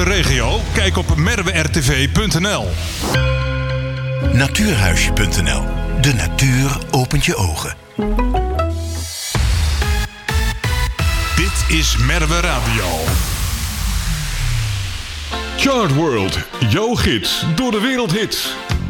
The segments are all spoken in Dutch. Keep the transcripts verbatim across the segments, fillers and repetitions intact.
regio? Kijk op merwe r t v punt n l. Natuurhuisje punt n l. De natuur opent je ogen. Dit is Merwe Radio. Chart World, jouw gids door de wereldhits.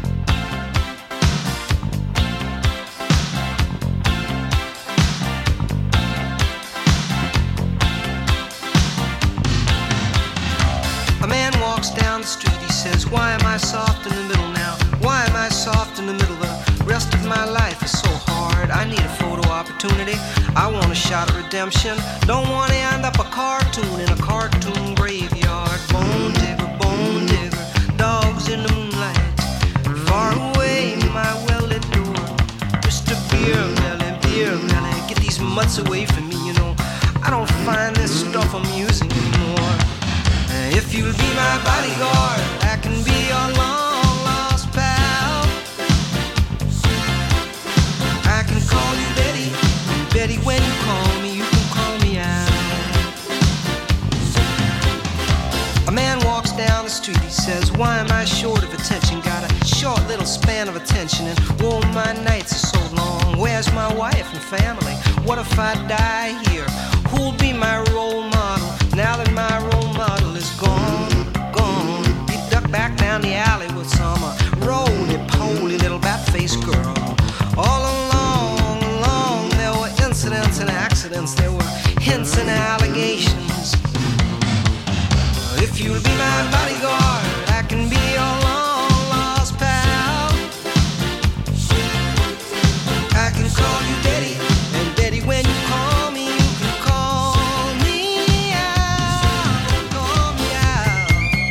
A man walks down the street, he says, why am I soft in the middle now? Why am I soft in the middle? The rest of my life is so hard. I need a photo opportunity. I want a shot at redemption. Don't want to end up a cartoon in a cartoon graveyard. Bone digger, bone digger, dogs in the moonlight. Far away, my well-lit door. Mister Beer Melly, Beer Melly, get these mutts away from me, you know. I don't find this stuff amusing anymore. If you'll be my bodyguard, I can be your long-lost pal. I can call you Betty, and Betty, when you call me, you can call me out. A man walks down the street, he says, why am I short of attention? Got a short little span of attention, and oh, my nights are so long. Where's my wife and family? What if I die here? Who'll be my role model now that my role model is gone, gone? He ducked back down the alley with some uh, roly-poly little bat-faced girl. All along, along, there were incidents and accidents. There were hints and allegations. If you'll be my bodyguard, I can be your long-lost pal. I can call you Betty, and Betty, when you call me, you can call me out, call me out.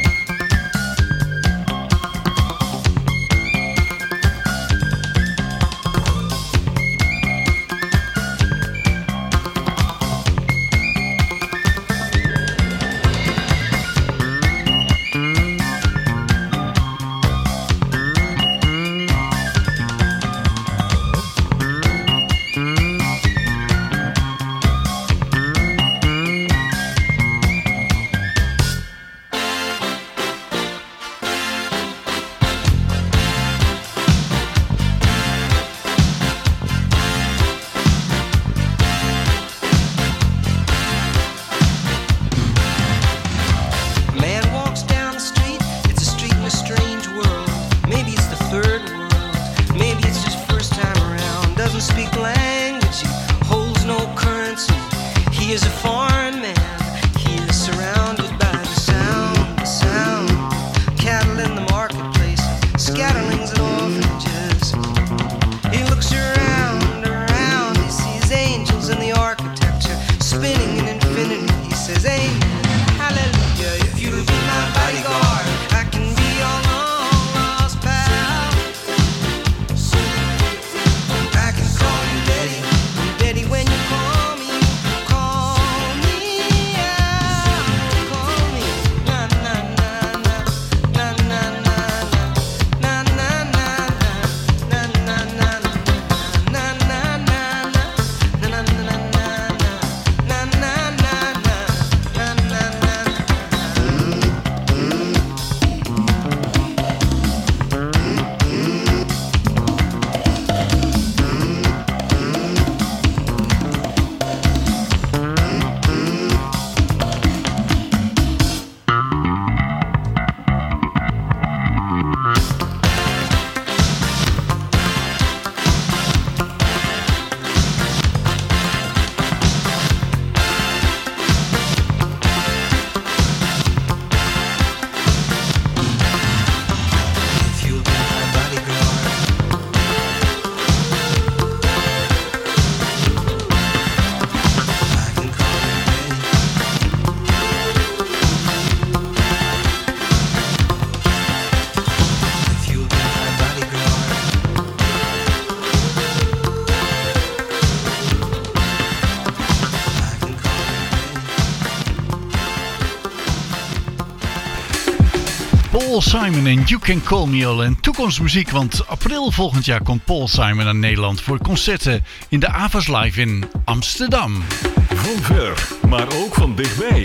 Paul Simon en You Can Call Me All. En toekomstmuziek, want april volgend jaar komt Paul Simon naar Nederland voor concerten in de Avas Live in Amsterdam. Van ver, maar ook van dichtbij.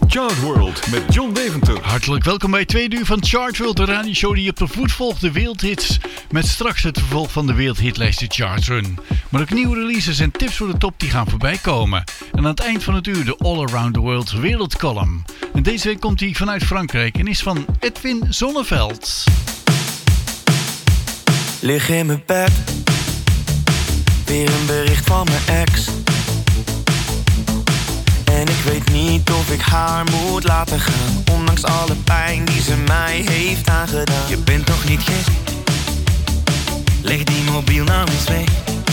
Chart World met John Deventer. Hartelijk welkom bij tweede uur van Chart World, de radioshow die op de voet volgt de wereldhits. Met straks het vervolg van de wereldhitlijst Chart Run. Maar ook nieuwe releases en tips voor de top die gaan voorbij komen. En aan het eind van het uur de All Around the World wereldcolumn. En deze week komt hij vanuit Frankrijk en is van Edwin Zonneveld. Lig in mijn bed, weer een bericht van mijn ex. En ik weet niet of ik haar moet laten gaan, ondanks alle pijn die ze mij heeft aangedaan. Je bent toch niet gek? Leg die mobiel nou eens weg.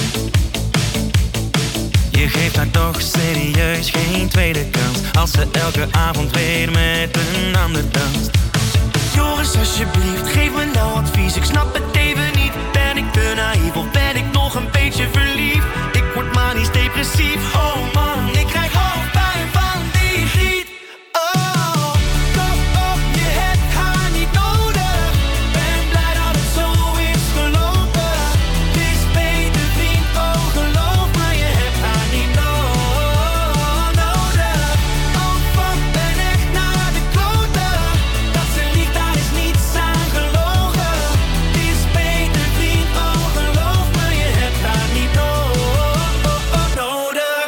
Je geeft haar toch serieus geen tweede kans, als ze elke avond weer met een ander danst. Joris, alsjeblieft, geef me nou advies. Ik snap het even niet. Ben ik te naïef of ben ik nog een beetje verliefd? Ik word manisch depressief. Oh man, ik krijg hoofdpijn van die griet. Oh, kop op, je hebt haar niet nodig. Ben blij dat het zo is gelopen. Het is beter vriend, oh geloof me, je hebt haar niet no- nodig. Oh fuck, ben echt naar de kloten. Dat ze liegt, daar is niets aan gelogen. Het is beter vriend, oh geloof me, je hebt haar niet no- nodig.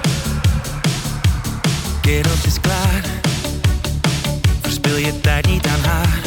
Kerels is klaar, verspil je tijd niet aan haar.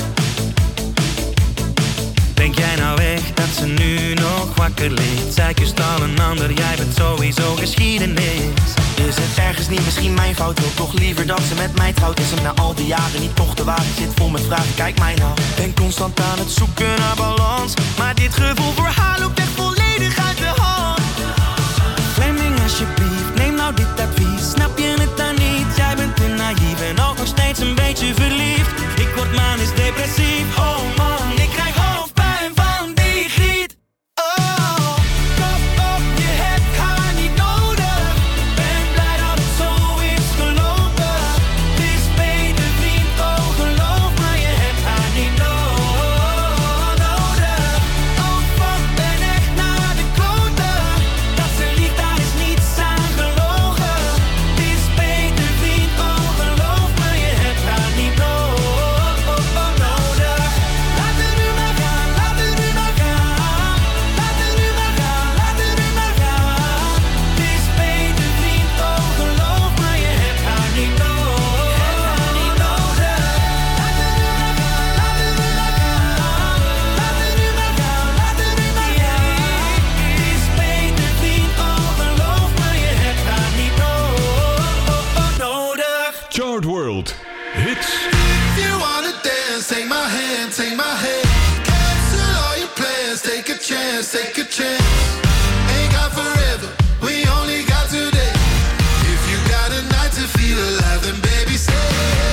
Denk jij nou echt dat ze nu nog wakker ligt? Zij kust al een ander, jij bent sowieso geschiedenis. Is het ergens niet misschien mijn fout? Wil toch liever dat ze met mij trouwt? Is hem na al die jaren niet toch de waarheid? Zit vol met vragen, kijk mij nou. Ben constant aan het zoeken naar balans, maar dit gevoel voor haar loopt echt volledig uit de hand. Fleming, alsjeblieft, neem nou dit advies. Snap je het dan niet? Jij bent te naïef en ook nog steeds een beetje verliefd. Ik word manisch depressief. Oh man, ik krijg hoofdpijn van die griet. Oh, kop op, je hebt haar niet nodig. Ben blij dat het zo is gelopen. Het is beter vriend, oh geloof me, je hebt haar niet no- nodig. Oh fuck, ben echt naar de kloten. Dat ze liegt, daar is niets aan gelogen. Het is beter vriend, oh geloof me, je hebt haar niet no- nodig. Laat het nu maar gaan, laat het nu maar gaan. Laat het nu maar gaan, laat het nu maar gaan. Het is beter vriend, oh geloof me, je hebt haar niet no- nodig. Laat het nu maar gaan, laat het nu maar gaan. Laat het nu maar gaan, laat het nu maar gaan. Het is beter vriend, oh geloof me, je hebt haar niet no- nodig. Chart World. Hits. If you wanna dance, take my hand, take my hand. Cancel all your plans, take a chance, take a chance. Ain't got forever, we only got today. If you got a night to feel alive, then baby say.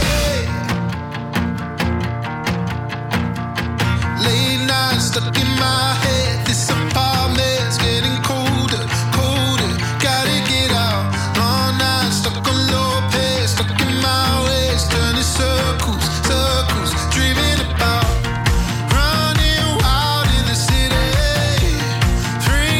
Late nights stuck in my head, this apartment's getting colder, colder. Gotta get out, long nights stuck on low pace, stuck in my ways, turning circles, circles, dreaming about running wild in the city. Free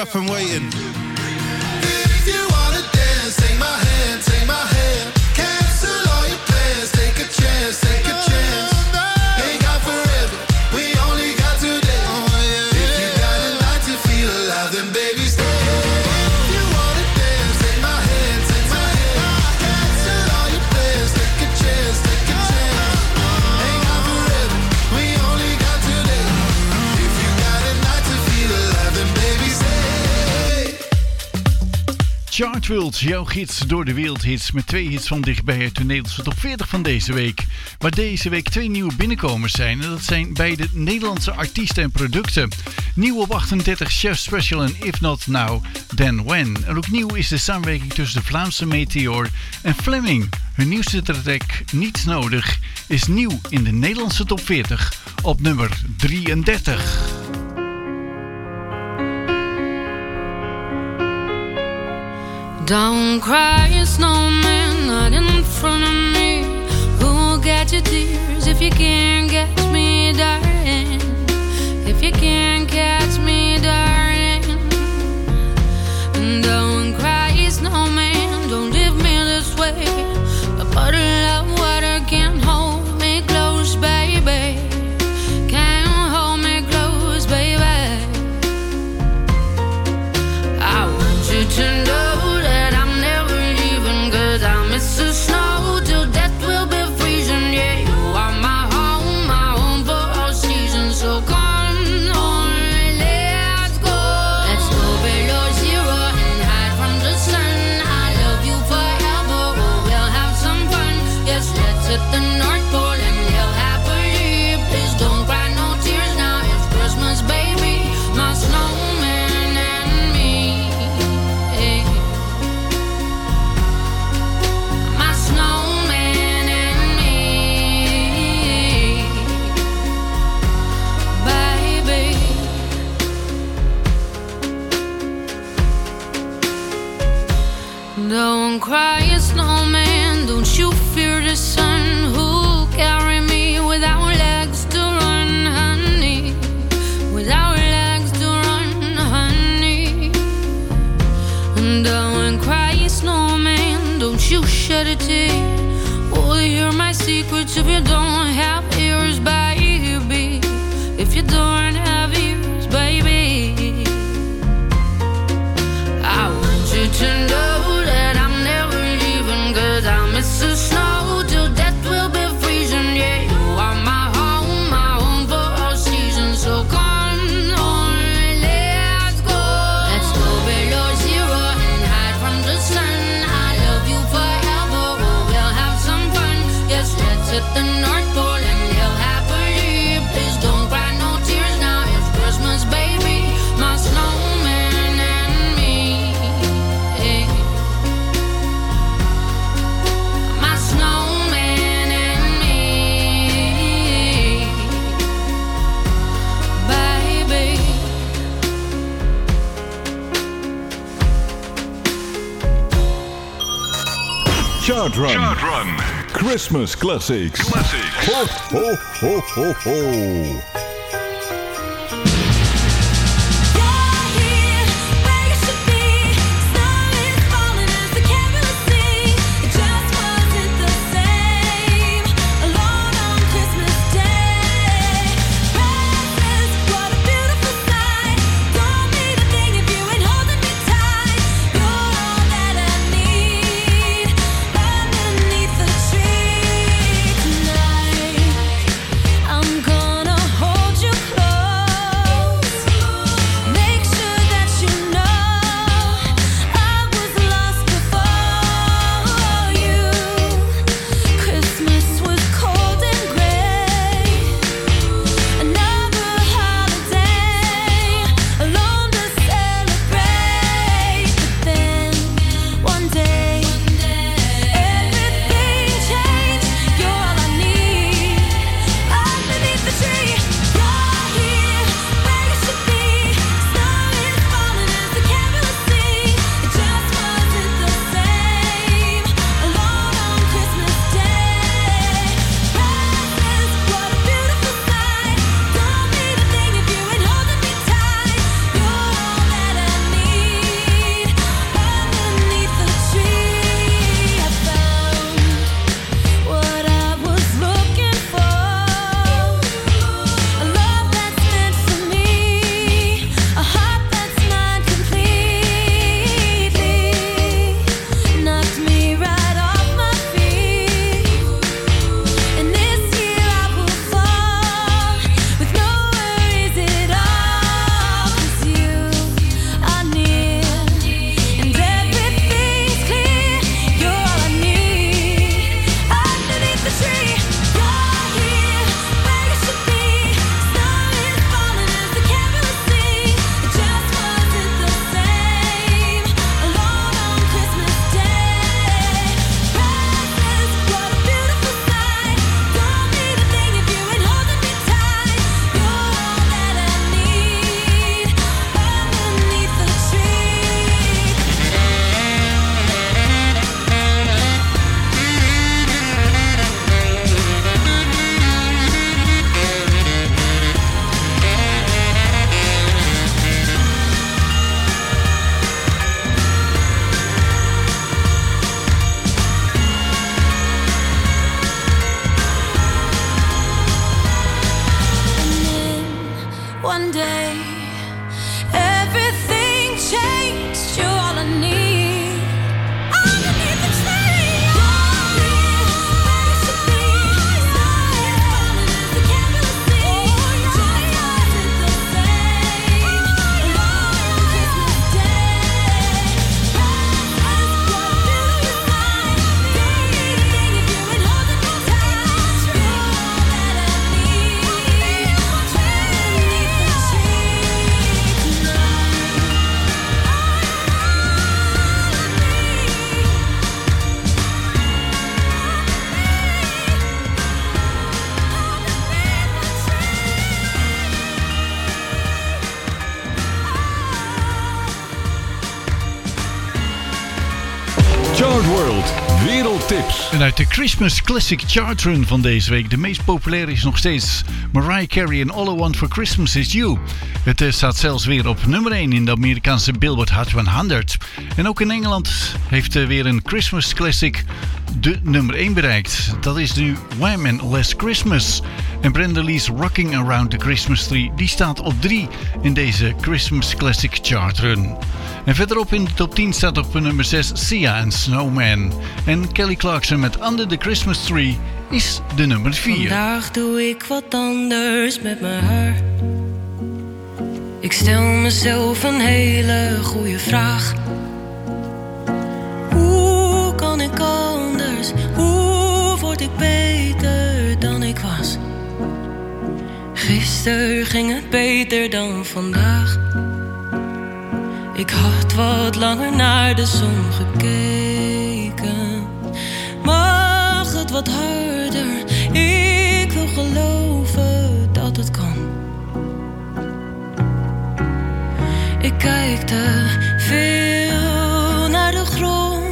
up and waiting. If you wanna dance, take my hand, take my hand. Cancel all your plans, take a chance, take a chance. Ain't got forever, we only got today. If you got a night to feel alive, then baby stay. If you wanna dance, take my hand, take my hand. Cancel all your plans, take a chance, take a chance. Ain't got forever, we only got today. If you got a night to feel alive, then baby stay. Chartworld, jouw gids door de wereldhits met twee hits van dichtbij uit de Nederlandse top veertig van deze week. Waar deze week twee nieuwe binnenkomers zijn en dat zijn beide Nederlandse artiesten en producten. Nieuw op achtendertig Chef Special en If Not Now, Then When. En ook nieuw is de samenwerking tussen de Vlaamse Meteor en Fleming. Hun nieuwste track, Niets Nodig, is nieuw in de Nederlandse top veertig op nummer drieëndertig. Don't cry, snowman, not in front of me. Who'll get your tears if you can't catch me, darling? If you can't catch me, darling. And don't cry, snowman, don't leave me this way. A bottle of water can't hold me close, baby. Can't hold me close, baby. I want you to know the snow till death will be freezing. Yeah, you are my home, my home for all seasons. So come on, let's go. Let's go below zero and hide from the sun. I love you forever, oh, we'll have some fun. Yes, let's hit the North Pole and live happily. Please don't cry no tears now, it's Christmas, baby. My snowman and me, hey. Snowman and me, baby. Don't cry, snowman, don't you fear the sun. Who'll carry me without legs to run, honey? Without legs to run, honey. Don't cry, snowman, don't you shed a tear. Oh, hear my secrets if you don't have ears, baby. If you don't have ears, baby. I want you to know that I'm never leaving, 'cause I miss the snow till death will be freezing. Yeah, you are my home, my home for all seasons. So come on, let's go. Let's go below zero and hide from the sun. I love you forever, oh, we'll have some fun. Yes, let's hit the North Pole and live happily. Please don't cry no tears now, it's Christmas, baby. My snowman and me, hey. My snowman and me, baby. Chart Run. Chart Run. Christmas Classics. Classics. Ho, ho, ho, ho, ho. I'm gonna hold World Wereldtips. En uit de Christmas Classic Chart Run van deze week. De meest populaire is nog steeds Mariah Carey en All I Want For Christmas Is You. Het uh, staat zelfs weer op nummer één in de Amerikaanse Billboard Hot honderd. En ook in Engeland heeft uh, weer een Christmas Classic de nummer één bereikt. Dat is nu Wham! En Last Christmas. En Brenda Lee's Rocking Around the Christmas Tree, die staat op drie in deze Christmas Classic Chart Run. En verderop in de top tien staat op nummer zes Sia en Snowman. En Kelly Clarkson met Under the Christmas Tree is de nummer vier. Vandaag doe ik wat anders met mijn haar. Ik stel mezelf een hele goede vraag. Hoe kan ik anders? Hoe word ik beter dan ik was? Gisteren ging het beter dan vandaag. Ik had wat langer naar de zon gekeken. Mag het wat harder? Ik wil geloven dat het kan. Ik kijk te veel naar de grond.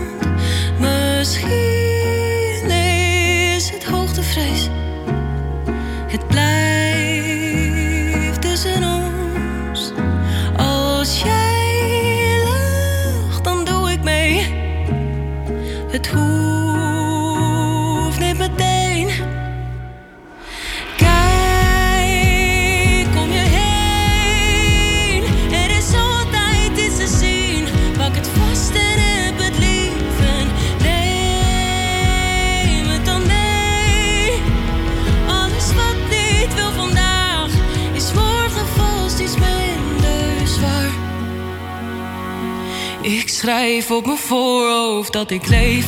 Misschien is het hoogtevrees. Het blijft tussen ons. Als jij lacht, dan doe ik mee. Het hoeft niet meteen. Kijk om je heen. Er is altijd iets te zien. Pak het vast en heb het lief. En neem het dan mee. Alles wat niet wil vandaag is morgen vast iets minder zwaar. Ik schrijf op mijn voorhoofd dat ik leef.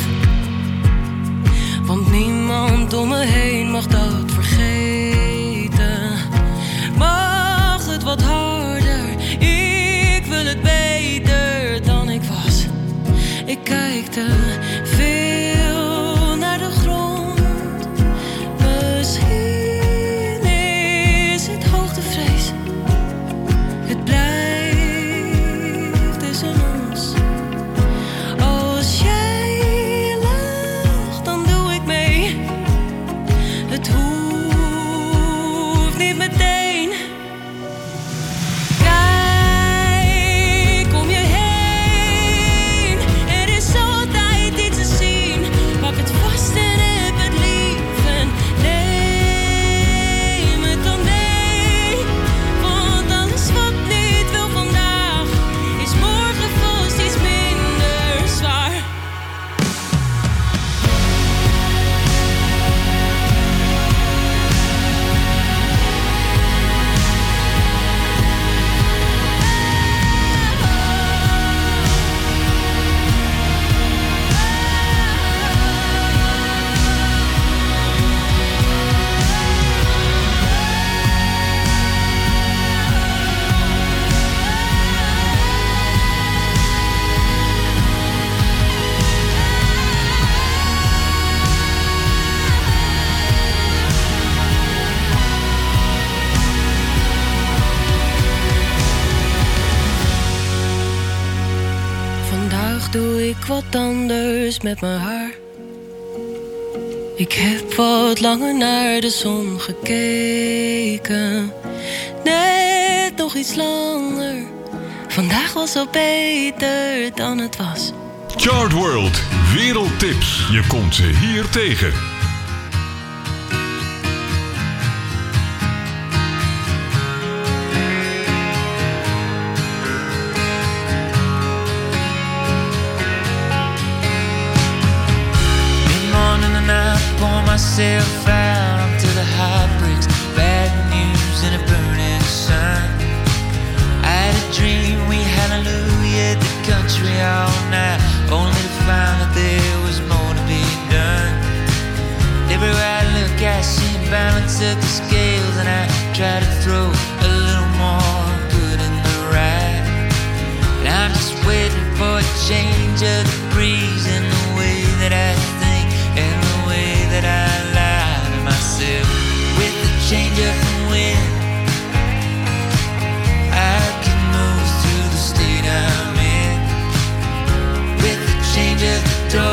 Want niemand om me heen mag dat vergeten. Mag het wat harder? Ik wil het beter dan ik was. Ik kijk te veel naar de grond. Misschien is het hoogtevrees. Het blijft tussen ons. Als jij lacht, dan doe ik mee. Het hoeft niet meteen. Kijk om je heen. Er is altijd iets te zien. Pak het vast en heb het lief. En neem het dan mee. Want alles wat niet wil vandaag is morgen vast iets minder zwaar. Vandaag doe ik wat anders met mijn haar. Ik heb wat langer naar de zon gekeken. Net nog iets langer. Vandaag was al beter dan het was. Chart World Wereldtips. Je komt ze hier tegen. Mid-morning and I pour myself out onto the high bricks. Bad news in a burning sun. I had a dream, we hallelujah the country all night, only to find that there was more to be done. Everywhere I look I see a balance of the scales, and I try to throw a little more good in the right. And I'm just waiting for a change of the breeze in the way that I think and the way that I lie to myself. With the change of the wind I can move through the state I'm in. With the change of the door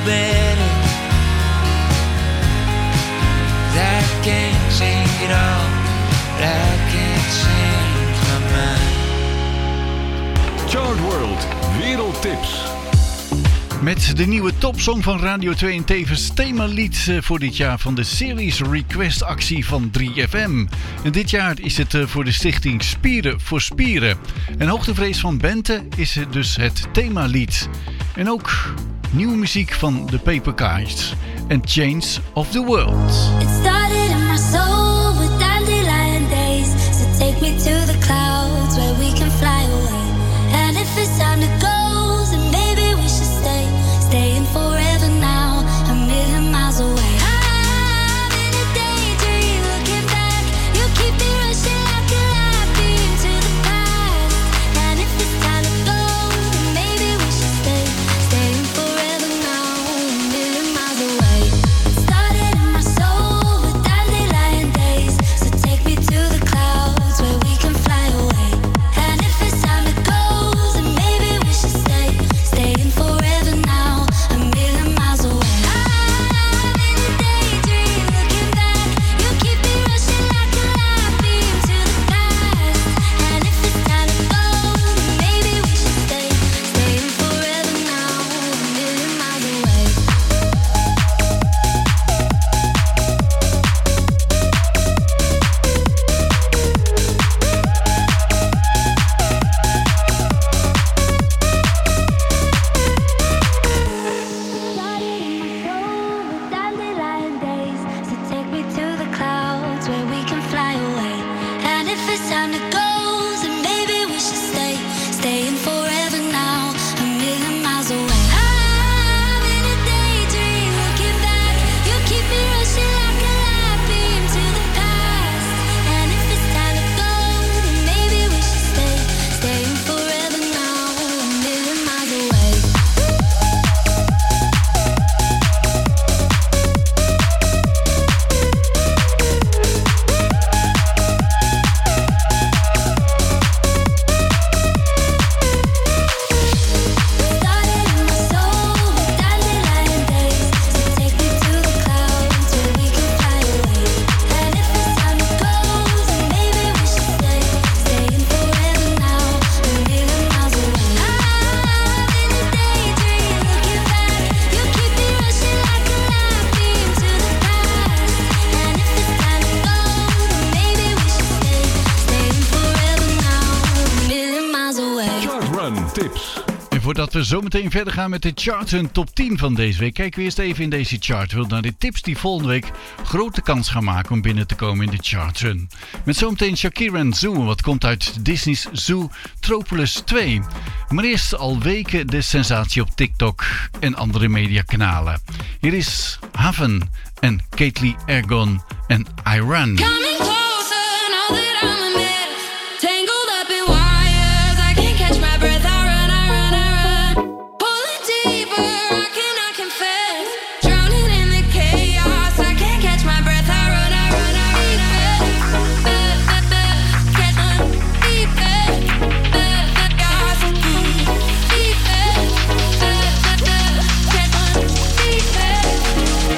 better. I can't change it all, but I can't change my mind. Chart World Wereldtips. Met de nieuwe topsong van Radio twee en tevens themalied voor dit jaar van de Series Request actie van drie F M. En dit jaar is het voor de stichting Spieren voor Spieren. En Hoogtevrees van Bente is dus het themalied. En ook nieuwe muziek van de Paper Kites en Change of the World. It started in my soul with dandelion days. So take me to the clouds where we can fly away. And if it's time to go, then maybe we should stay. Staying forever now, a million miles away. I'm in a daydream, looking back. You keep me rushing like a light beam to the past. And if it's time to go, then maybe we should stay. Staying forever now, a million miles away. It started in my soul with dandelion days. So take me to the clouds where we can fly away. And if it's time to go, then maybe we should stay. Staying forever now, a million miles away. I'm in a daydream, looking back. You keep me rushing like a light beam to the past. And if it's time to go, then maybe we should stay. Staying forever now, a million miles away. Started in my soul with dandelion days. So take me to the clouds where we can fly away. And if it's time to go, then maybe we should stay. Staying forever now, a million miles away. I'm in a daydream, looking back. You keep me rushing like a light beam to the past. And if it's time to go, then maybe we should stay. Staying forever now, a million miles away. Started in my soul with dandelion days. So take me to the clouds where we can fly away. And if it's time to go, then maybe we should stay. Staying forever now, a million miles away. I'm in a daydream, looking back. You keep me rushing like a light beam to the past. And if it's time to go, then maybe we should stay. Staying forever now, a million miles away. Chart Run Tips. En voordat we zometeen verder gaan met de charts en top tien van deze week, kijken we eerst even in deze chart naar de tips die volgende week grote kans gaan maken om binnen te komen in de charts. Met zometeen Shakira en Zoo, wat komt uit Disney's Zootropolis twee. Maar eerst al weken de sensatie op TikTok en andere mediakanalen. Hier is Haven en Caitlyn Ergon en Iran. Coming closer, know that I'm a mess. Tangled up in wires, I can't catch my breath. I run, I run, I run. Pulling deeper, I cannot confess. Drowning in the chaos, I can't catch my breath. I run, I run, I run, I run. Get on deeper, chaos, deeper. Get on deeper,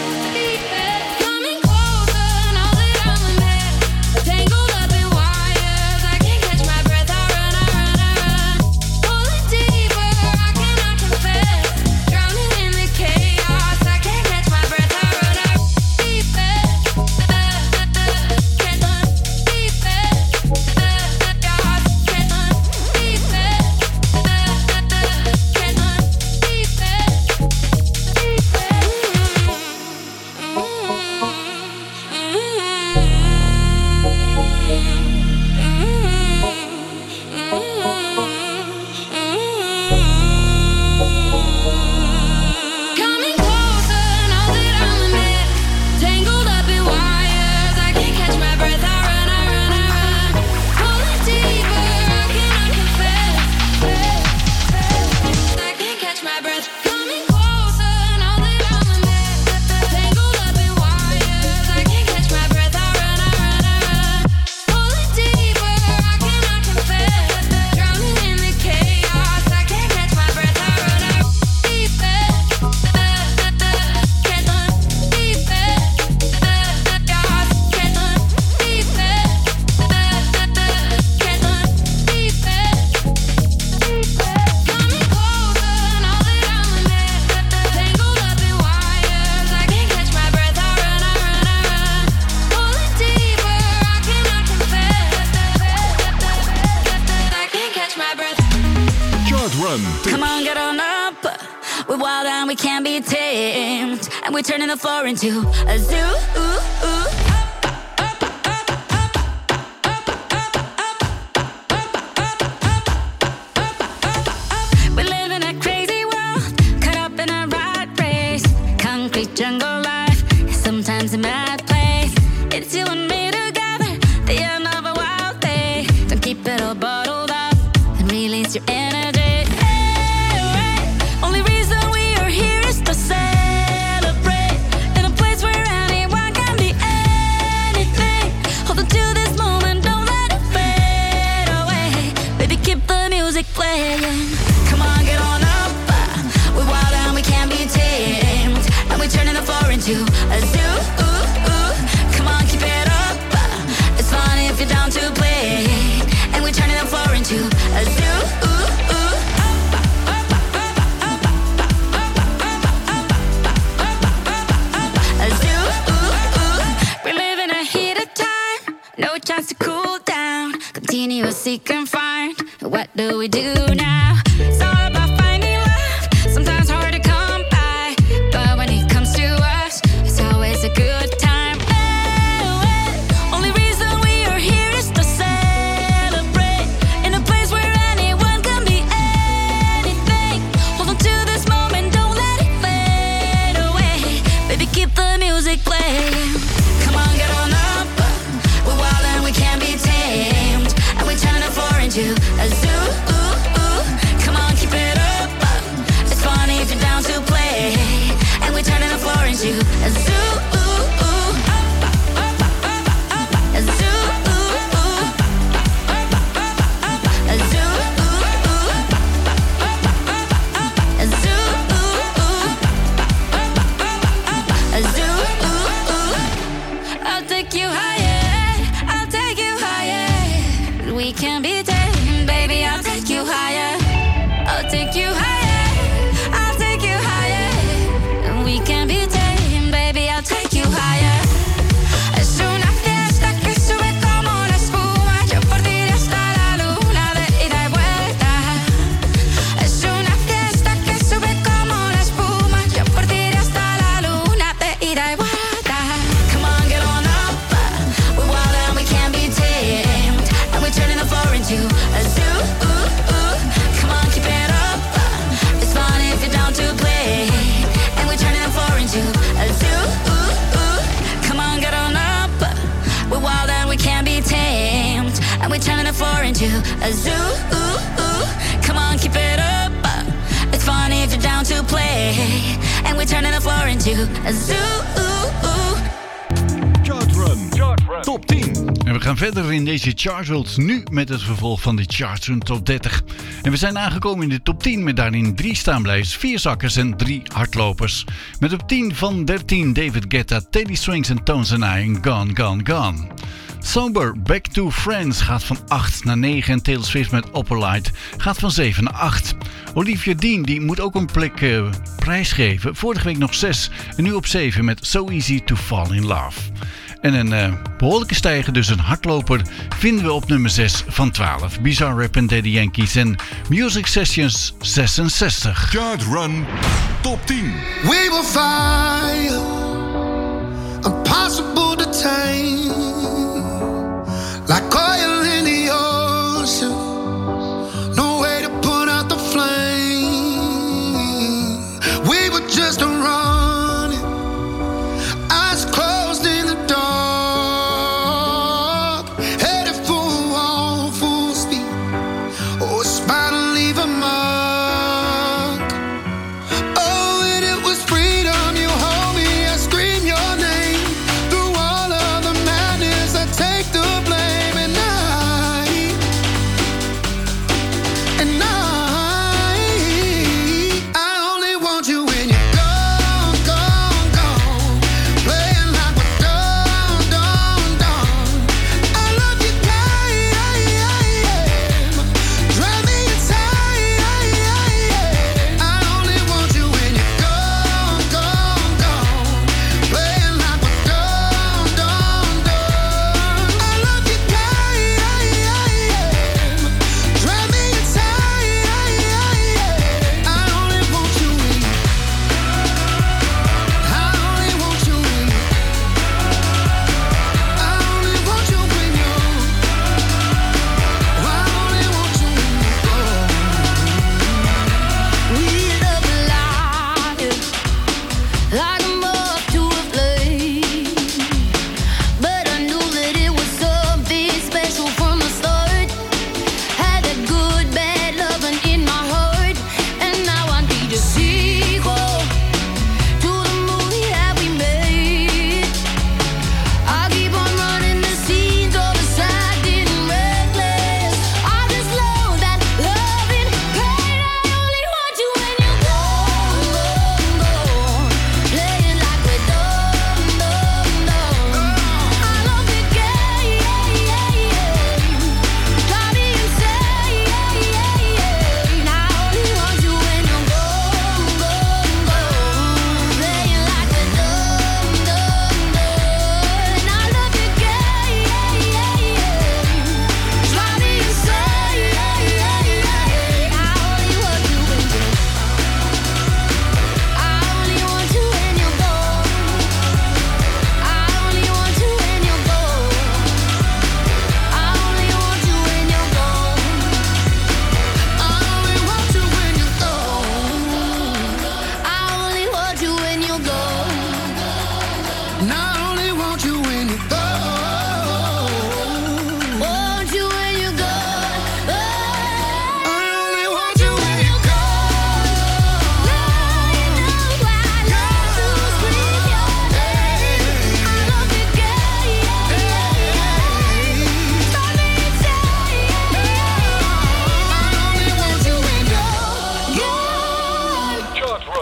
deeper. Coming closer, know that I'm a mess. Tangled up in wires. We're wild and we can't be tamed, and we're turning the floor into a zoo. Ooh, ooh. Jungle life, sometimes a mad place. It's you and me together, the end of a wild day. Don't keep it all bottled up and release your energy. Hey, hey. Only reason we are here is to celebrate in a place where anyone can be anything. Hold on to this moment, don't let it fade away. Baby, keep the music playing. Come on, get on up. We're wild and we can't be tamed, and we're turning the floor into a zoo. Ooh, ooh. Come on, keep it up. It's fun if you're down to play, and we're turning the floor into a zoo. Ooh, ooh. A zoo. Ooh, ooh. We live in a heated time, no chance to cool down. Continuous seek and find. What do we do now? It's all about finding love. Sometimes hard to come by, but when it comes to us, it's always a good time. Hey, hey. Only reason we are here is to celebrate in a place where anyone can be anything. Hold on to this moment, don't let it fade away. Baby, keep the music playing. Come on, get on up. We're wild and we can't be tamed, and we're turning the floor into a zoo. Ooh, ooh. Come on, keep it up. It's funny if you're down to play, and we're turning the floor into a zoo. Ooh, ooh. A zoo. Ooh, ooh. A zoo. Ooh, ooh. A zoo. Ooh, ooh. A zoo. Ooh, ooh. I'll take you higher. I'll take you higher. We can be tamed, baby. I'll take you higher. I'll take you higher. I'll take you higher. We can be tamed, baby. I'll take you higher. Es una fiesta que sube como la espuma. Yo por ti iré hasta la luna de ida y vuelta. Es una fiesta que sube como la espuma. Yo por ti iré hasta la luna de ida y vuelta. Come on, get on up. We're wild and we can't be tamed, and we're turning the floor into a zoo. Ooh, ooh. Come on, keep it up. It's fun if you're down to play, and we're turning the floor into a zoo. Ooh, ooh. Come on, get on up. We're wild and we can't be tamed, and we're turning the floor into a zoo. Ooh, ooh. Come on, keep it up. It's fun if you're down to play, and we're turning the floor into a zoo. Ooh, ooh. Chart Run. Top tien. En we gaan verder in deze Chartworld nu met het vervolg van de Chart Run Top dertig. En we zijn aangekomen in de top tien met daarin drie staanblijvers, vier zakkers en drie hardlopers. Met op tien van dertien David Guetta, Teddy Swims en Tones and I en Gone, Gone, Gone. Sober, Back to Friends gaat van acht naar negen en Taylor Swift met Opalite gaat van zeven naar acht. Olivia Dean die moet ook een plek uh, prijsgeven. Vorige week nog zes en nu op zeven met So Easy to Fall in Love. En een uh, behoorlijke stijger, dus een hardloper, vinden we op nummer zes van twaalf. Bizarre Rap en Daddy Yankees en Music Sessions zesenzestig. Chart Run Top tien. We will fire, impossible to tame, like oil in the ocean, no way to put out the flame. We were just running, eyes closed in the dark, headed for a wall full speed, oh, it's bound to leave a mark. Oh, and it was freedom, you hold me, I scream your name through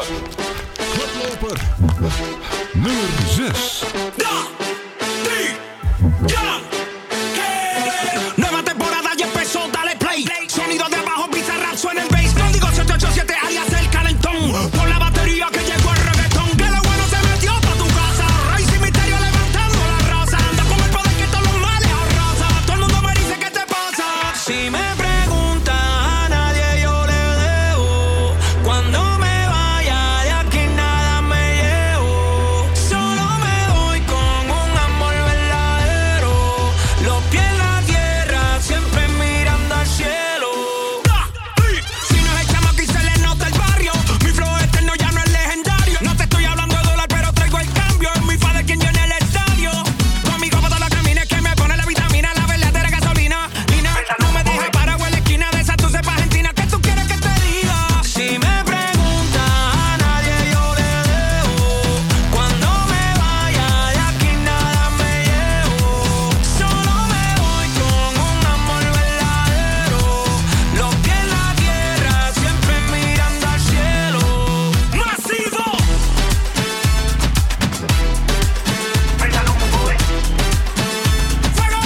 Hardloper. Nummer zes. Nueva temporada y empezó, dale play. Sonido de abajo, Bizarrap suena el bass. Código siete ocho siete alias el calentón. Por la batería que llegó el reggaetón. Que lo bueno se metió pa' tu casa. Rey sin misterio levantando la raza. Anda con el poder que todos los males arrasa. Todo el mundo me dice ¿qué te pasa? Si me preguntas a nadie yo le debo. Cuando me vaya de aquí nada me llevo. Solo me voy con un amor verdadero. Los pies en la tierra, siempre mirando al cielo. Si no es el chamaco y se le nota el barrio. Mi flow eterno ya no es legendario. No te estoy hablando de dólar, pero traigo el cambio. Es mi padre quien llena el estadio. Conmigo para todos los caminos que me pone la vitamina, la verdadera gasolina. Lina, no me dejes parado en la esquina de esa tu cepa argentina. ¿Qué tú quieres que te diga? Si me preguntas a nadie yo le debo. Cuando me vaya de aquí nada me llevo. Solo me voy con un amor verdadero. Los pies en la tierra, siempre mirando al cielo. ¡Masivo! ¡Fuego!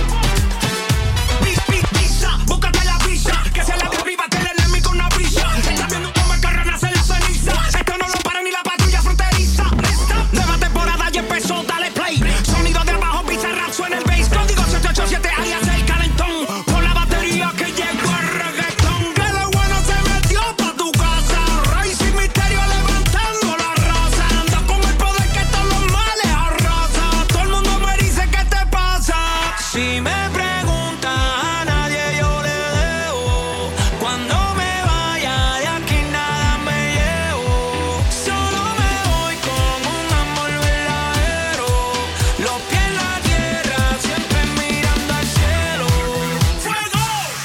Pis, pis, pisa, búscate la visa. Que se la de arriba, te le mi con una brisa. Está viendo cómo el carro nace la ceniza. Esto no lo para ni la patrulla fronteriza. Nueva temporada y empezó, dale play. Sonido de abajo, Bizarrap suena el bass. Código siete ocho siete alias el calentón. Por la batería que llegó el reggaetón. Que lo bueno se metió pa' tu casa. Rey sin misterio levantando la raza. Anda con el poder que todos los males arrasa. Todo el mundo me dice ¿qué te pasa? Si me preguntas a nadie yo le debo. Cuando me vaya de aquí nada me llevo. Solo me voy con un amor verdadero. Los pies en la tierra, siempre mirando al cielo. ¡Fuego!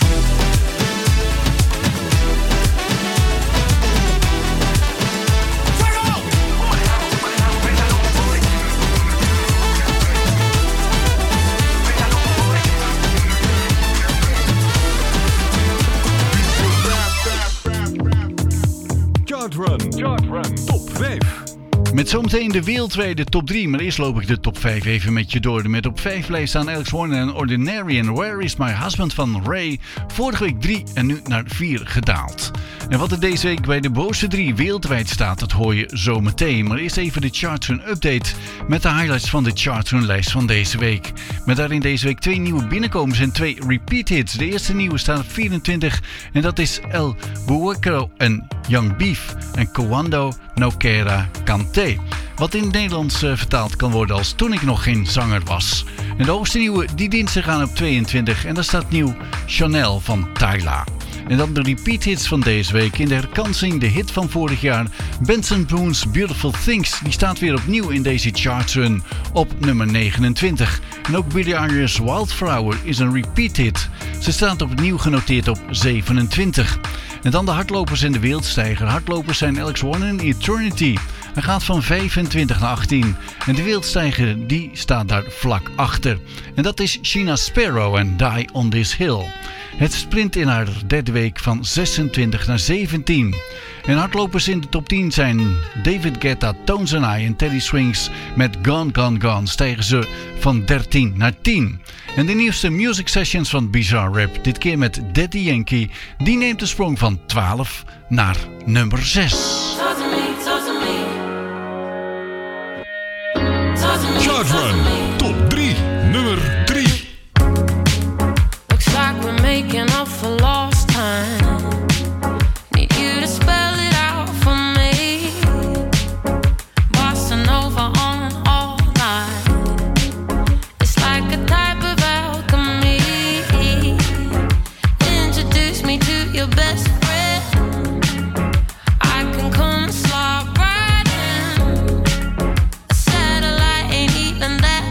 Chart Run. Chart Run. Top vijf. Met zometeen de wereldwijde top drie, maar eerst loop ik de top vijf even met je door. Met op vijf blijft staan Alex Warner en Ordinary en Where Is My Husband van Ray. Vorige week drie en nu naar vier gedaald. En wat er deze week bij de bovenste drie wereldwijd staat, dat hoor je zo meteen. Maar eerst even de Chart Run update met de highlights van de Chart Run lijst van deze week. Met daarin deze week twee nieuwe binnenkomers en twee repeat hits. De eerste nieuwe staat op vierentwintig en dat is El Buekro en Young Beef en Kowando No Kera Kante. Wat in het Nederlands uh, vertaald kan worden als Toen ik nog geen zanger was. En de hoogste nieuwe die dinsdag gaan op tweeëntwintig en daar staat nieuw Chanel van Tyla. En dan de repeat hits van deze week. In de herkansing de hit van vorig jaar Benson Boone's Beautiful Things. Die staat weer opnieuw in deze charts run op nummer negenentwintig. En ook Billie Eilish's Wildflower is een repeat hit. Ze staat opnieuw genoteerd op zevenentwintig. En dan de hardlopers en de wereldstijger. Hardlopers zijn Alex Warner en Eternity. Hij gaat van vijfentwintig naar achttien. En de wereldstijger die staat daar vlak achter. En dat is Sheena Sparrow en Die on This Hill. Het sprint in haar derde week van zesentwintig naar zeventien. En hardlopers in de top tien zijn David Guetta, Tones and I en Teddy Swings. Met Gone Gone Gone stijgen ze van dertien naar tien. En de nieuwste music sessions van Bizarre Rap, dit keer met Daddy Yankee, die neemt de sprong van twaalf naar nummer zes. Chart Run, top drie, nummer drie. Looks like we're making up for lost time. Need you to spell it out for me. Bossa Nova on all night. It's like a type of alchemy. Introduce me to your best friend. I can come slide right in. A satellite ain't even that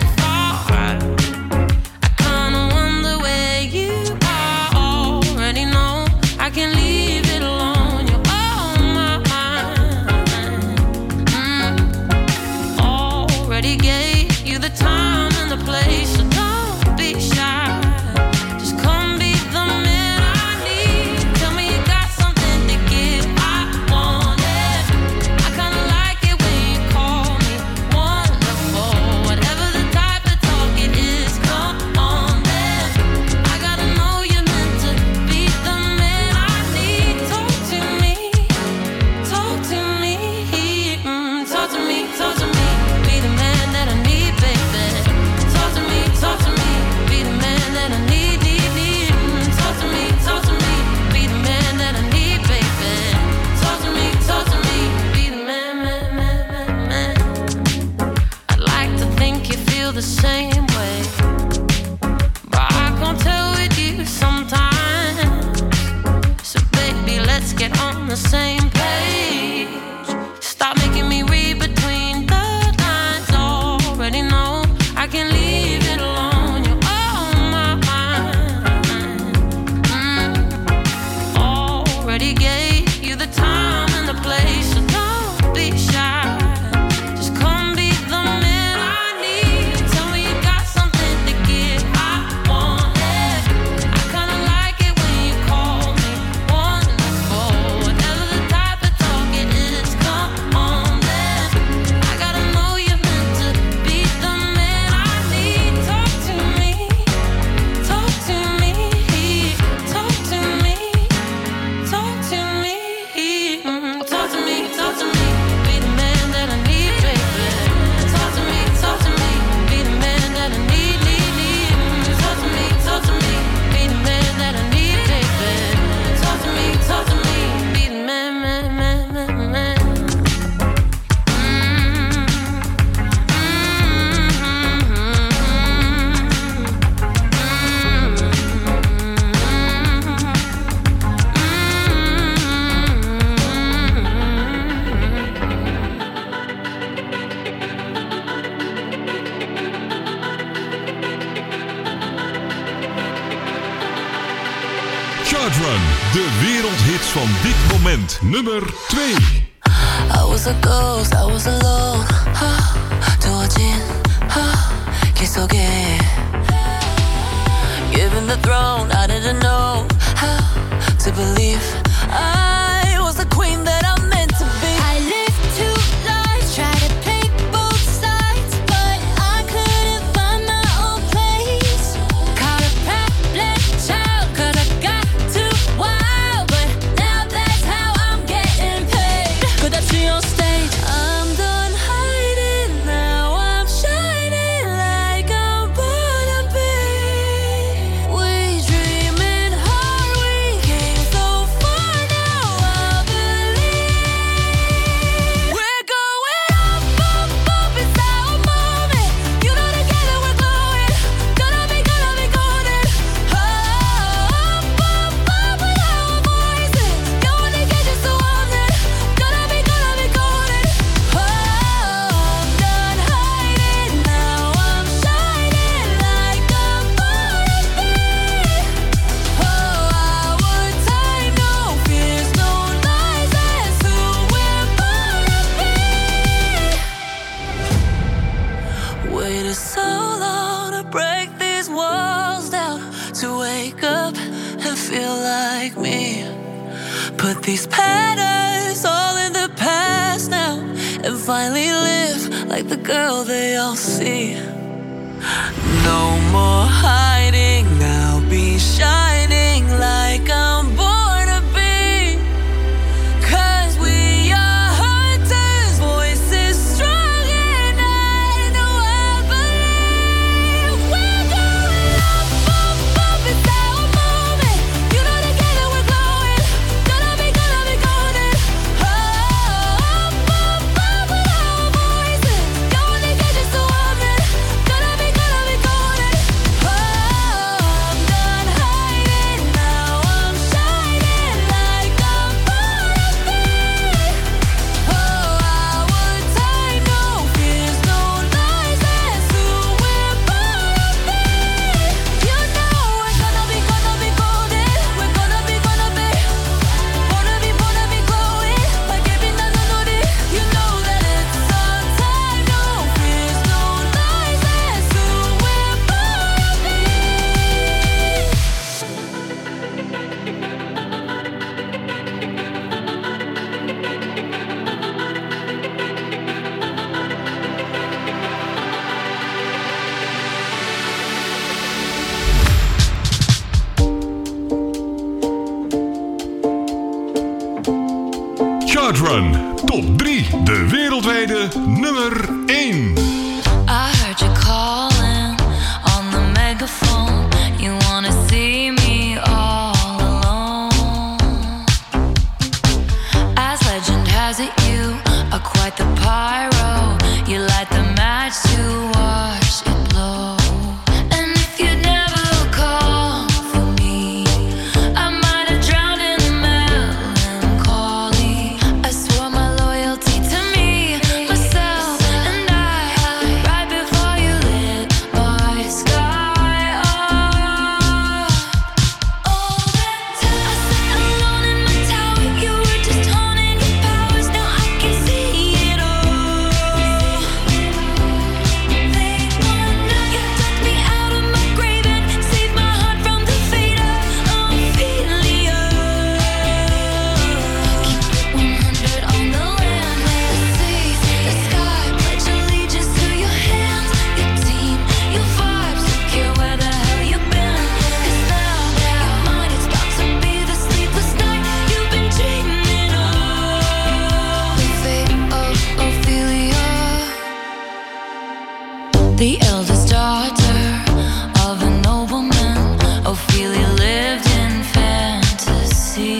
De wereldhits van dit moment. Nummer twee. I was a ghost, I was alone. 두어진 길 속에 given the throne, I didn't know how to believe I was the queen that I'm meant to be. I lived two lives, tried to play both sides, but I couldn't find my own place. Caught a problem child, cause I got too wild, but now that's how I'm getting paid. 끝없이 on stage, I'm done hiding, now I'm shining like I'm born to be. We dreaming hard, we came so far, now I believe. We're going up, up, up, it's our moment. You know together we're glowing, gonna be, gonna be golden. Oh, up, up, up with our voices, going to get you so on it, gonna be, gonna be golden. Oh, I'm done hiding, now I'm shining like I'm born to be. Oh, our time, no fears, no lies, that's who we're born to be. Waited so long to break these walls down, to wake up and feel like me. Put these patterns all in the past now, and finally live like the girl they all see. No more hiding, now be shining like I'm born to be. Cause we are hunters, voices strong, and I know I believe. We're going up, up, up, it's our moment. You know together we're glowing, gonna be, gonna be golden. Oh, up, up, up with our voices, going to get you so on it, gonna be, gonna be golden. Oh, I'm done hiding, now I'm shining like I'm born to be. Oh, our time, no fears, no lies, that's who we're born to be. You know we're gonna be, gonna be golden. We're gonna be, gonna be, wanna be, wanna be glowing like every night on it. You know that it's our time, no fears, no lies, that's who we're born to be. Chartrun Top drie. De wereldwijde nummer één. I heard you calling on the megaphone. You wanna see me all alone. As legend has it, you are quite the pyro. You light the match to watch it blow. And if you'd never call for me, I might have drowned in the melancholy. I swore my loyalty to me, myself, and I. Right before you lit my sky up. All that time I sat alone in my tower, you were just honing your powers. Now I can see it all. Late one night, you took me out of my grave and saved my heart from the fate of Ophelia. Keep it one hundred on the land, the sea, the sky. Pledge allegiance to your hands, your team, your vibes. Don't care where the hell you've been. 'Cause now, now mine, it's about to be the sleepless night you've been dreaming of. The fate of Ophelia. The eldest daughter of a nobleman, Ophelia lived in fantasy.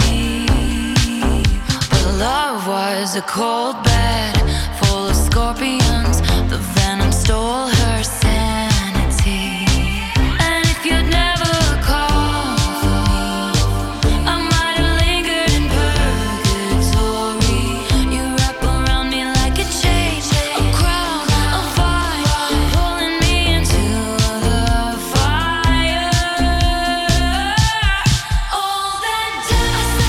But love was a cold bed full of scorpions. The venom stole her sanity. And if you'd never call for me, I might have lingered in purgatory. You wrap around me like a chain, a crown, a fire, pulling me into the fire. All that time I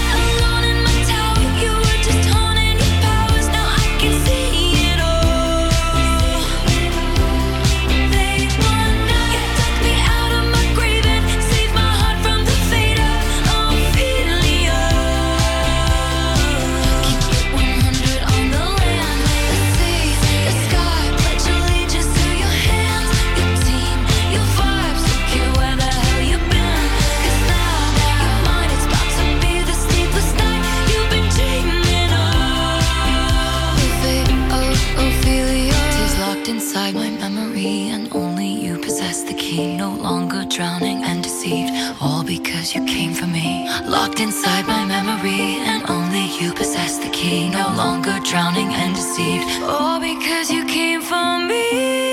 inside my memory, and only you possess the key. No longer drowning and deceived, all because you came for me. Locked inside my memory, and only you possess the key. No longer drowning and deceived, all because you came for me.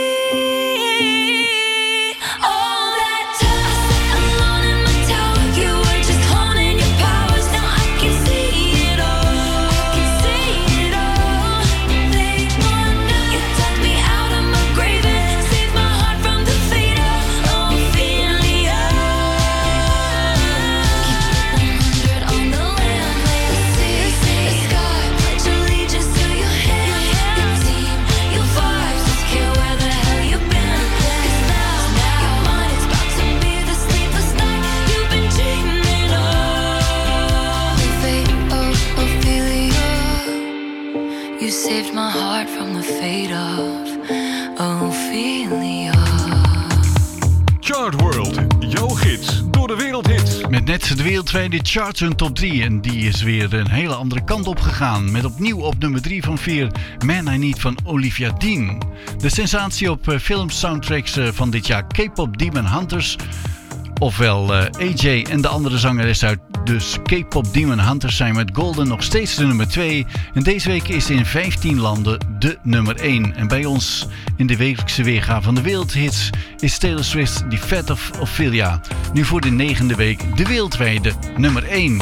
Saved my heart from the fate of Ophelia. Chart World, jouw gids door de wereldhits. Met net de wereldwijde Chartsun Top drie. En die is weer een hele andere kant op gegaan. Met opnieuw op nummer drie van vier Man I Need van Olivia Dean. De sensatie op uh, filmsoundtracks uh, van dit jaar K-pop Demon Hunters. Ofwel uh, A J en de andere zangeres uit dus K-pop Demon Hunters zijn met Golden nog steeds de nummer twee. En deze week is in vijftien landen de nummer één. En bij ons in de wekelijkse weergave van de wereldhits is Taylor Swift The Fate of Ophelia. Nu voor de negende week de wereldwijde nummer één.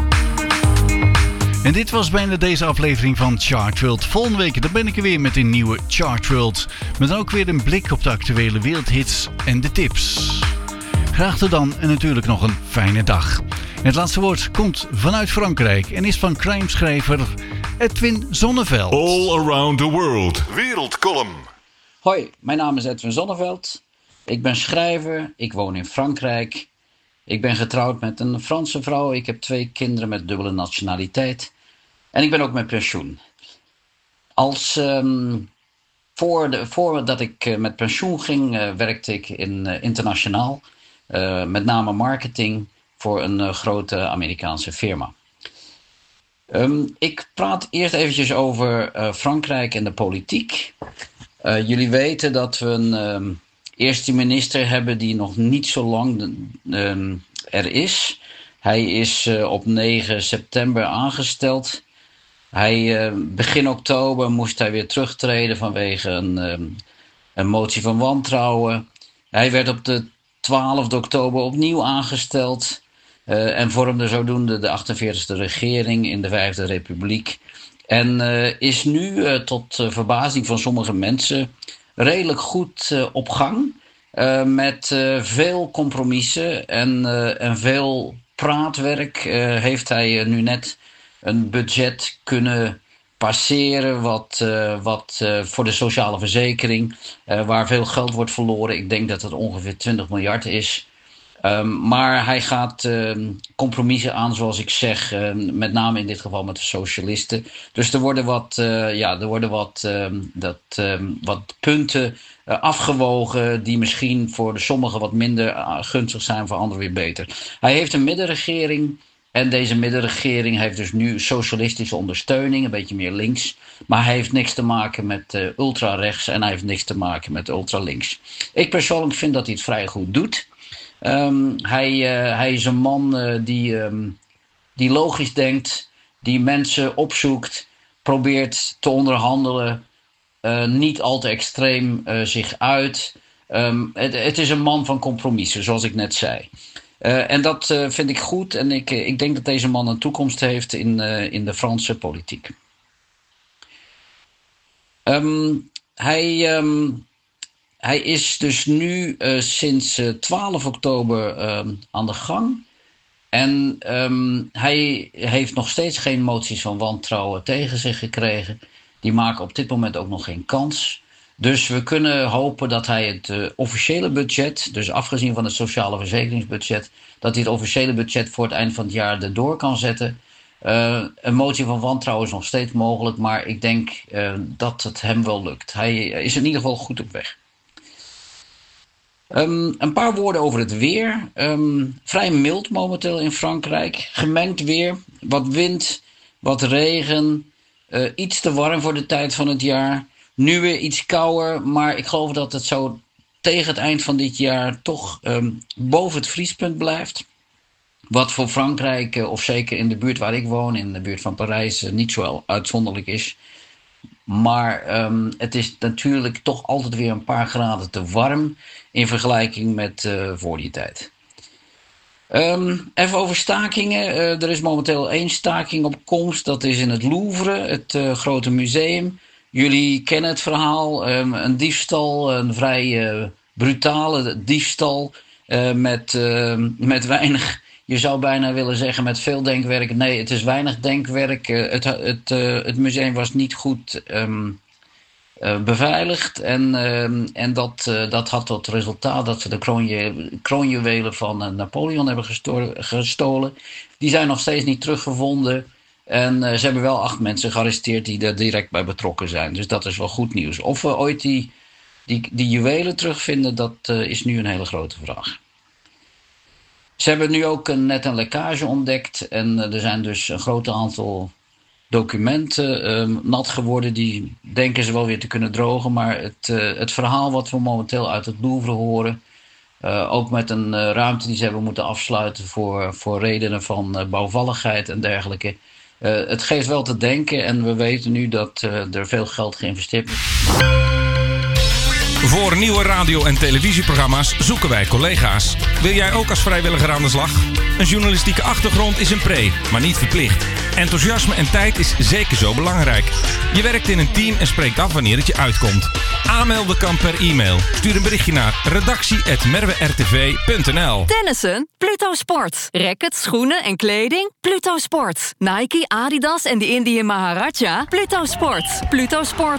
En dit was bijna deze aflevering van Chart World. Volgende week dan ben ik er weer met een nieuwe Chart World. Met dan ook weer een blik op de actuele wereldhits en de tips. Graag tot dan en natuurlijk nog een fijne dag. Het laatste woord komt vanuit Frankrijk en is van crimeschrijver Edwin Zonneveld. All around the world. Wereldcolumn. Hoi, mijn naam is Edwin Zonneveld. Ik ben schrijver, ik woon in Frankrijk. Ik ben getrouwd met een Franse vrouw. Ik heb twee kinderen met dubbele nationaliteit. En ik ben ook met pensioen. Als, um, voor de, voordat ik uh, met pensioen ging, uh, werkte ik in, uh, internationaal. Uh, met name marketing voor een uh, grote Amerikaanse firma. Um, ik praat eerst eventjes over uh, Frankrijk en de politiek. Uh, jullie weten dat we een um, eerste minister hebben die nog niet zo lang um, er is. Hij is uh, op negen september aangesteld. Hij, uh, begin oktober moest hij weer terugtreden vanwege een, um, een motie van wantrouwen. Hij werd op de twaalfde oktober opnieuw aangesteld. Uh, en vormde zodoende de achtenveertigste regering in de Vijfde Republiek. En uh, is nu uh, tot uh, verbazing van sommige mensen redelijk goed uh, op gang. Uh, met uh, veel compromissen en, uh, en veel praatwerk uh, heeft hij uh, nu net een budget kunnen passeren wat, uh, wat uh, voor de sociale verzekering, uh, waar veel geld wordt verloren. Ik denk dat het ongeveer twintig miljard is. Um, maar hij gaat uh, compromissen aan, zoals ik zeg, uh, met name in dit geval met de socialisten. Dus er worden wat, uh, ja, er worden wat, uh, dat, uh, wat punten uh, afgewogen die misschien voor de sommigen wat minder uh, gunstig zijn, voor anderen weer beter. Hij heeft een middenregering en deze middenregering heeft dus nu socialistische ondersteuning, een beetje meer links. Maar hij heeft niks te maken met uh, ultra-rechts en hij heeft niks te maken met ultra-links. Ik persoonlijk vind dat hij het vrij goed doet. Um, hij, uh, hij is een man uh, die, um, die logisch denkt, die mensen opzoekt, probeert te onderhandelen, uh, niet al te extreem uh, zich uit. Um, het, het is een man van compromissen, zoals ik net zei. Uh, en dat uh, vind ik goed en ik, ik denk dat deze man een toekomst heeft in, uh, in de Franse politiek. Um, hij... Um, Hij is dus nu uh, sinds uh, twaalf oktober uh, aan de gang. En um, hij heeft nog steeds geen moties van wantrouwen tegen zich gekregen. Die maken op dit moment ook nog geen kans. Dus we kunnen hopen dat hij het uh, officiële budget, dus afgezien van het sociale verzekeringsbudget, dat hij het officiële budget voor het eind van het jaar erdoor kan zetten. Uh, een motie van wantrouwen is nog steeds mogelijk, maar ik denk uh, dat het hem wel lukt. Hij is in ieder geval goed op weg. Um, een paar woorden over het weer. Um, vrij mild momenteel in Frankrijk. Gemengd weer. Wat wind, wat regen. Uh, iets te warm voor de tijd van het jaar. Nu weer iets kouder, maar ik geloof dat het zo tegen het eind van dit jaar toch um, boven het vriespunt blijft. Wat voor Frankrijk, uh, of zeker in de buurt waar ik woon, in de buurt van Parijs, uh, niet zo uitzonderlijk is. Maar um, het is natuurlijk toch altijd weer een paar graden te warm in vergelijking met uh, voor die tijd. Um, even over stakingen. Uh, er is momenteel één staking op komst. Dat is in het Louvre, het uh, grote museum. Jullie kennen het verhaal. Um, een diefstal, een vrij uh, brutale diefstal uh, met, uh, met weinig... Je zou bijna willen zeggen met veel denkwerk. Nee, het is weinig denkwerk. Uh, het, het, uh, het museum was niet goed um, uh, beveiligd. En, uh, en dat, uh, dat had tot resultaat dat ze de kroonje, kroonjuwelen van uh, Napoleon hebben gesto- gestolen. Die zijn nog steeds niet teruggevonden. En uh, ze hebben wel acht mensen gearresteerd die er direct bij betrokken zijn. Dus dat is wel goed nieuws. Of we ooit die, die, die juwelen terugvinden, dat uh, is nu een hele grote vraag. Ze hebben nu ook een, net een lekkage ontdekt. En uh, er zijn dus een groot aantal documenten uh, nat geworden. Die denken ze wel weer te kunnen drogen. Maar het, uh, het verhaal wat we momenteel uit het Louvre horen. Uh, ook met een uh, ruimte die ze hebben moeten afsluiten voor, voor redenen van uh, bouwvalligheid en dergelijke. Uh, het geeft wel te denken en we weten nu dat uh, er veel geld geïnvesteerd wordt. Voor nieuwe radio- en televisieprogramma's zoeken wij collega's. Wil jij ook als vrijwilliger aan de slag? Een journalistieke achtergrond is een pre, maar niet verplicht. Enthousiasme en tijd is zeker zo belangrijk. Je werkt in een team en spreekt af wanneer het je uitkomt. Aanmelden kan per e-mail. Stuur een berichtje naar redactie at merwe r t v punt n l. Tennissen? Pluto Sport. Rackets, schoenen en kleding? Pluto Sport. Nike, Adidas en de Indian Maharaja? Pluto Sport. Pluto Sport.